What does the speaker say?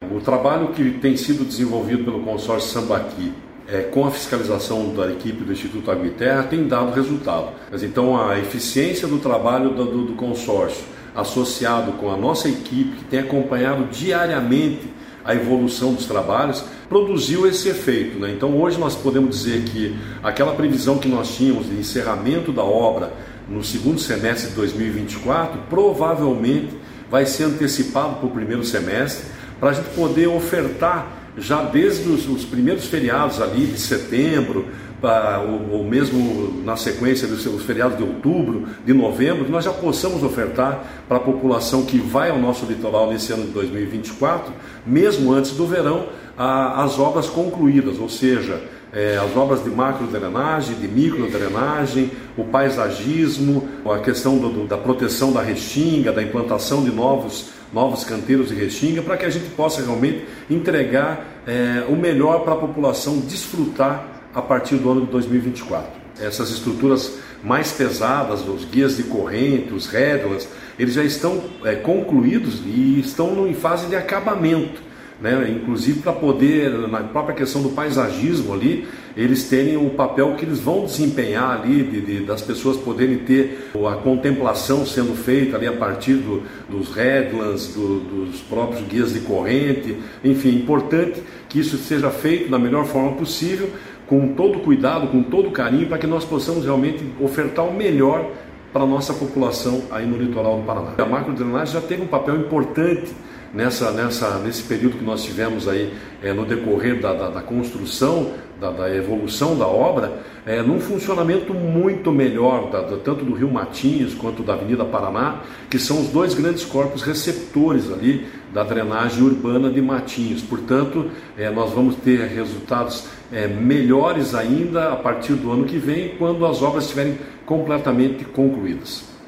o trabalho que tem sido desenvolvido pelo consórcio Sambaqui, com a fiscalização da equipe do Instituto Água e Terra, tem dado resultado. Mas então a eficiência do trabalho do consórcio, associado com a nossa equipe, que tem acompanhado diariamente a evolução dos trabalhos, produziu esse efeito, né? Então hoje nós podemos dizer que aquela previsão que nós tínhamos de encerramento da obra no segundo semestre de 2024, provavelmente vai ser antecipado para o primeiro semestre, para a gente poder ofertar já desde os primeiros feriados ali de setembro, ou mesmo na sequência dos feriados de outubro, de novembro, que nós já possamos ofertar para a população que vai ao nosso litoral nesse ano de 2024, mesmo antes do verão, as obras concluídas, ou seja, as obras de macrodrenagem, de microdrenagem, o paisagismo, a questão da proteção da restinga, da implantação de novos canteiros de restinga, para que a gente possa realmente entregar o melhor para a população desfrutar a partir do ano de 2024. Essas estruturas mais pesadas, os guias de corrente, os headlands, eles já estão concluídos e estão em fase de acabamento, né? Inclusive para poder, na própria questão do paisagismo ali, eles terem o papel que eles vão desempenhar ali, das pessoas poderem ter a contemplação sendo feita ali a partir dos headlands, dos próprios guias de corrente. Enfim, é importante que isso seja feito da melhor forma possível, com todo cuidado, com todo carinho, para que nós possamos realmente ofertar o melhor para a nossa população aí no litoral do Paraná. A macrodrenagem já teve um papel importante nesse período que nós tivemos aí no decorrer da construção, da evolução da obra, num funcionamento muito melhor, tanto do Rio Matinhos quanto da Avenida Paraná, que são os dois grandes corpos receptores ali da drenagem urbana de Matinhos. Portanto, nós vamos ter resultados melhores ainda a partir do ano que vem, quando as obras estiverem completamente concluídas.